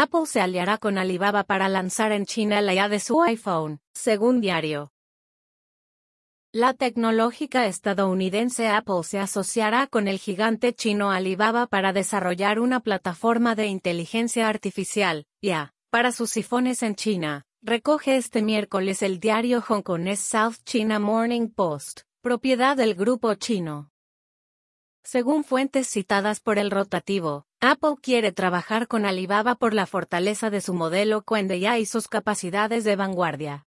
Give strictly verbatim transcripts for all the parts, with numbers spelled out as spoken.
Apple se aliará con Alibaba para lanzar en China la I A de su iPhone, según Diario. La tecnológica estadounidense Apple se asociará con el gigante chino Alibaba para desarrollar una plataforma de inteligencia artificial, I A, para sus iPhones en China, recoge este miércoles el diario hongkonés South China Morning Post, propiedad del grupo chino. Según fuentes citadas por el rotativo, Apple quiere trabajar con Alibaba por la fortaleza de su modelo Qwen de I A y sus capacidades de vanguardia.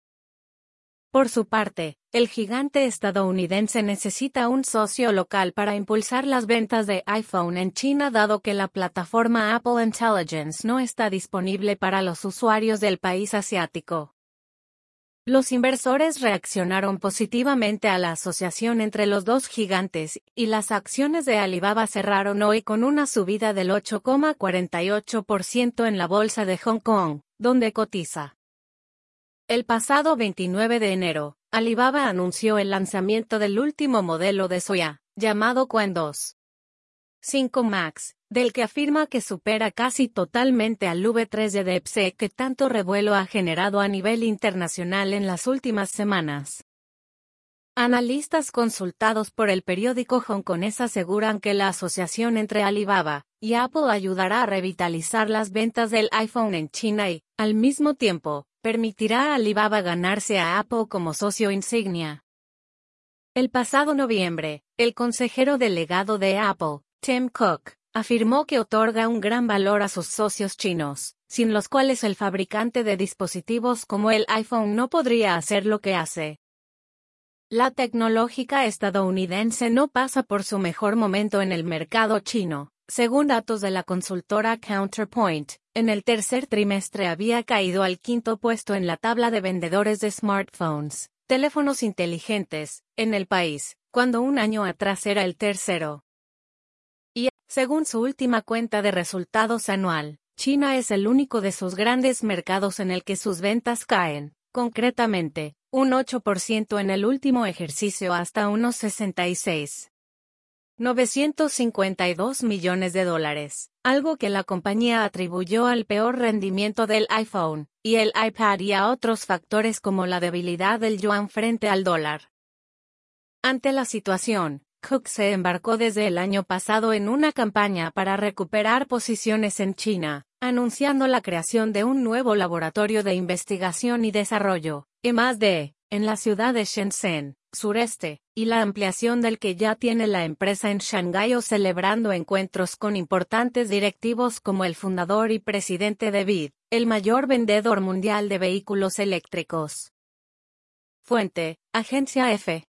Por su parte, el gigante estadounidense necesita un socio local para impulsar las ventas de iPhone en China dado que la plataforma Apple Intelligence no está disponible para los usuarios del país asiático. Los inversores reaccionaron positivamente a la asociación entre los dos gigantes, y las acciones de Alibaba cerraron hoy con una subida del ocho coma cuarenta y ocho por ciento en la bolsa de Hong Kong, donde cotiza. El pasado veintinueve de enero, Alibaba anunció el lanzamiento del último modelo de su I A, llamado Qwen dos punto cinco Max, del que afirma que supera casi totalmente al V tres de DeepSeek que tanto revuelo ha generado a nivel internacional en las últimas semanas. Analistas consultados por el periódico hongkonés aseguran que la asociación entre Alibaba y Apple ayudará a revitalizar las ventas del iPhone en China y, al mismo tiempo, permitirá a Alibaba ganarse a Apple como socio insignia. El pasado noviembre, el consejero delegado de Apple, Tim Cook, afirmó que otorga un gran valor a sus socios chinos, sin los cuales el fabricante de dispositivos como el iPhone no podría hacer lo que hace. La tecnológica estadounidense no pasa por su mejor momento en el mercado chino. Según datos de la consultora Counterpoint, en el tercer trimestre había caído al quinto puesto en la tabla de vendedores de smartphones, teléfonos inteligentes, en el país, cuando un año atrás era el tercero. Y, según su última cuenta de resultados anual, China es el único de sus grandes mercados en el que sus ventas caen, concretamente, un ocho por ciento en el último ejercicio hasta unos sesenta y seis mil novecientos cincuenta y dos millones de dólares, algo que la compañía atribuyó al peor rendimiento del iPhone y el iPad y a otros factores como la debilidad del yuan frente al dólar. Ante la situación, Cook se embarcó desde el año pasado en una campaña para recuperar posiciones en China, anunciando la creación de un nuevo laboratorio de investigación y desarrollo, I más D, en la ciudad de Shenzhen, sureste, y la ampliación del que ya tiene la empresa en Shanghái o celebrando encuentros con importantes directivos como el fundador y presidente de B Y D, el mayor vendedor mundial de vehículos eléctricos. Fuente, Agencia F.